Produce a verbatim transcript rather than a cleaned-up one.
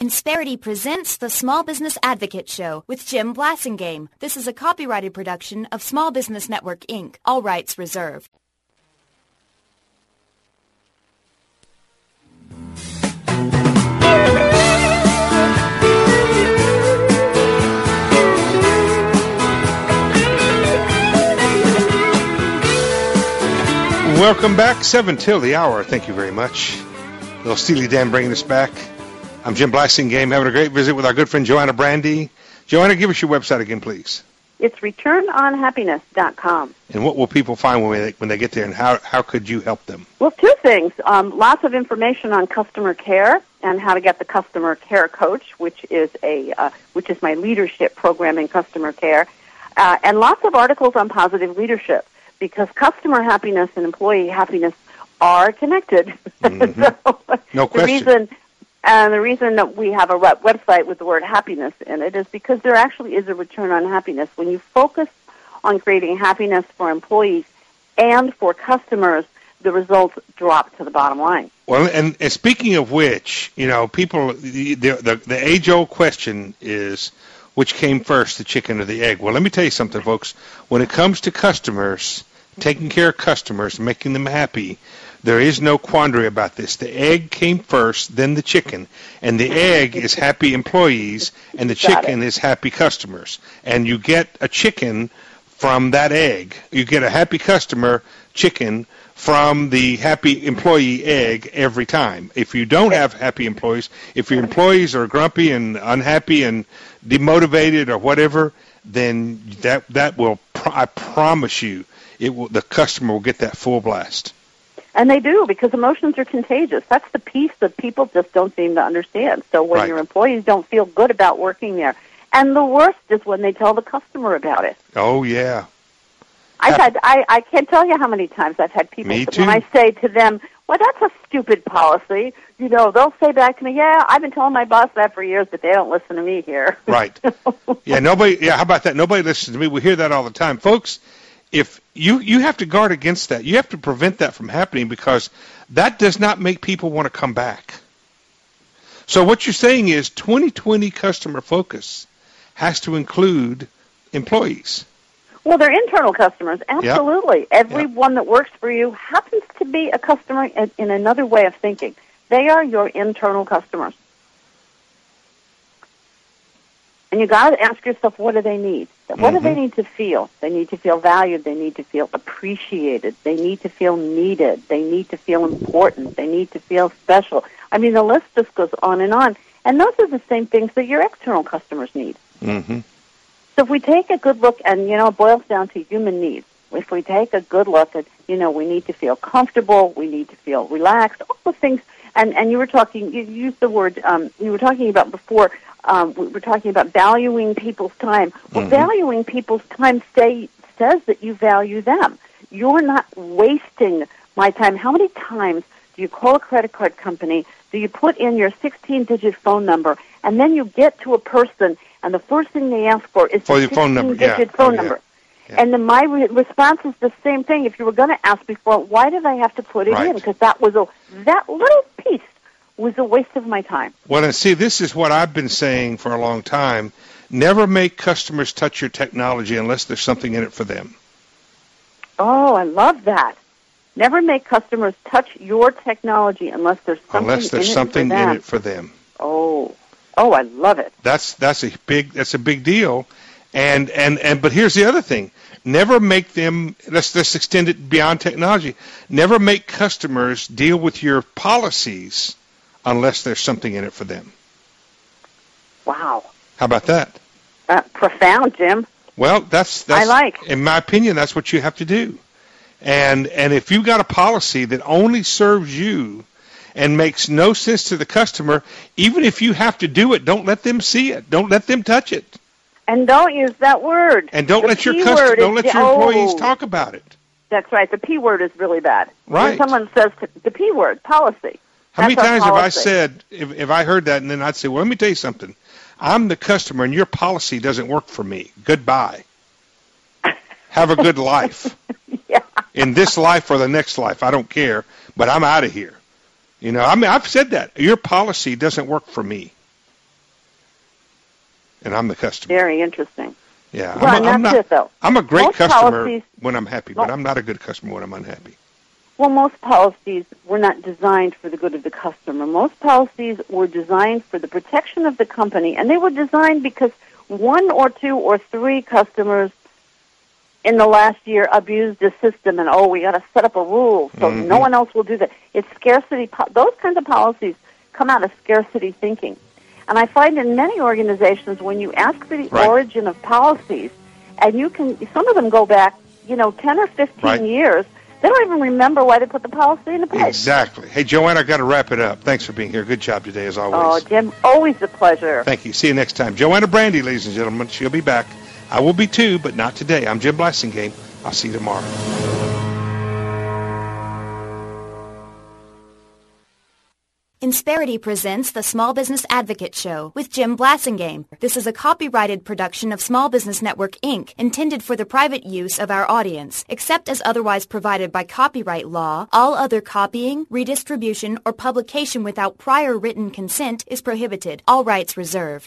Insperity presents the Small Business Advocate Show with Jim Blasingame. This is a copyrighted production of Small Business Network, Incorporated. All rights reserved. Welcome back. Seven till the hour. Thank you very much. Little Steely Dan bringing us back. I'm Jim Blasingame, having a great visit with our good friend Joanna Brandy. Joanna, give us your website again, please. It's return on happiness dot com. And what will people find when they, when they get there, and how, how could you help them? Well, two things. Um, lots of information on customer care and how to get the customer care coach, which is a uh, which is my leadership program in customer care, uh, and lots of articles on positive leadership, because customer happiness and employee happiness are connected. Mm-hmm. so no question. The reason, and the reason that we have a website with the word happiness in it is because there actually is a return on happiness. When you focus on creating happiness for employees and for customers, the results drop to the bottom line. Well, and, and speaking of which, you know, people, the, the, the age-old question is, which came first, the chicken or the egg? Well, let me tell you something, folks. When it comes to customers, taking care of customers, making them happy, there is no quandary about this. The egg came first, then the chicken. And the egg is happy employees, and the chicken is happy customers. And you get a chicken from that egg. You get a happy customer chicken from the happy employee egg every time. If you don't have happy employees, if your employees are grumpy and unhappy and demotivated or whatever, then that that will, I promise you, it will, the customer will get that full blast. And they do, because emotions are contagious. That's the piece that people just don't seem to understand. So when right. your employees don't feel good about working there, and the worst is when they tell the customer about it. Oh, yeah. I've had, I, I can't tell you how many times I've had people, me that too. when I say to them, well, that's a stupid policy, you know, they'll say back to me, yeah, I've been telling my boss that for years, but they don't listen to me here. Right. Yeah, nobody, yeah, how about that? Nobody listens to me. We hear that all the time. Folks, if you, you have to guard against that. You have to prevent that from happening, because that does not make people want to come back. So what you're saying is twenty twenty customer focus has to include employees. Well, they're internal customers, absolutely. Yep. Everyone yep. that works for you happens to be a customer in, in another way of thinking. They are your internal customers. And you got to ask yourself, what do they need? What mm-hmm. do they need to feel? They need to feel valued. They need to feel appreciated. They need to feel needed. They need to feel important. They need to feel special. I mean, the list just goes on and on. And those are the same things that your external customers need. Mm-hmm. So if we take a good look, and, you know, it boils down to human needs. If we take a good look at, you know, we need to feel comfortable, we need to feel relaxed, all the things, and, and you were talking, you used the word, um, you were talking about before, um, we were talking about valuing people's time. Well, mm-hmm. valuing people's time say, says that you value them. You're not wasting my time. How many times do you call a credit card company, do you put in your sixteen-digit phone number, and then you get to a person, and the first thing they ask for is for the phone number. sixteen-digit Yeah. phone oh, yeah. number. Yeah. And then my re- response is the same thing. If you were going to ask before, why did I have to put it right. in? Because that was a that little piece was a waste of my time. Well, and see, this is what I've been saying for a long time. Never make customers touch your technology unless there's something in it for them. Oh, I love that. Never make customers touch your technology unless there's something, unless there's in, something it for them. in it for them. Oh, oh, I love it. That's that's a big that's a big deal. And, and, and but here's the other thing. Never make them, let's, let's extend it beyond technology. Never make customers deal with your policies unless there's something in it for them. Wow. How about that? Uh, profound, Jim. Well, that's, that's, I like. in my opinion, that's what you have to do. And, and if you've got a policy that only serves you and makes no sense to the customer, even if you have to do it, don't let them see it. Don't let them touch it. And don't use that word. And don't the let your P customer, word don't is, let your employees oh, talk about it. That's right. The P word is really bad. Right. When someone says to, the P word, policy. How many That's times have I policy. said, if, if I heard that, and then I'd say, well, let me tell you something. I'm the customer, and your policy doesn't work for me. Goodbye. Have a good life. Yeah. In this life or the next life, I don't care, but I'm out of here. You know, I mean, I've said that. Your policy doesn't work for me. and I'm the customer. Very interesting. Yeah, Well, I'm, a, I'm that's not. it, though. I'm a great Most customer policies- when I'm happy, but I'm not a good customer when I'm unhappy. Well, most policies were not designed for the good of the customer. Most policies were designed for the protection of the company, and they were designed because one or two or three customers in the last year abused the system, and, oh, we got to set up a rule so Mm-hmm. no one else will do that. It's scarcity. Po- those kinds of policies come out of scarcity thinking. And I find in many organizations, when you ask for the Right. origin of policies, and you can, some of them go back, you know, ten or fifteen Right. years, they don't even remember why they put the policy in the place. Exactly. Hey, Joanne, I got to wrap it up. Thanks for being here. Good job today, as Oh, always. Jim, always a pleasure. Thank you. See you next time. Joanna Brandy, ladies and gentlemen. She'll be back. I will be too, but not today. I'm Jim Blasingame. I'll see you tomorrow. Insperity presents the Small Business Advocate Show with Jim Blasingame. This is a copyrighted production of Small Business Network, Incorporated, intended for the private use of our audience. Except as otherwise provided by copyright law, all other copying, redistribution, or publication without prior written consent is prohibited. All rights reserved.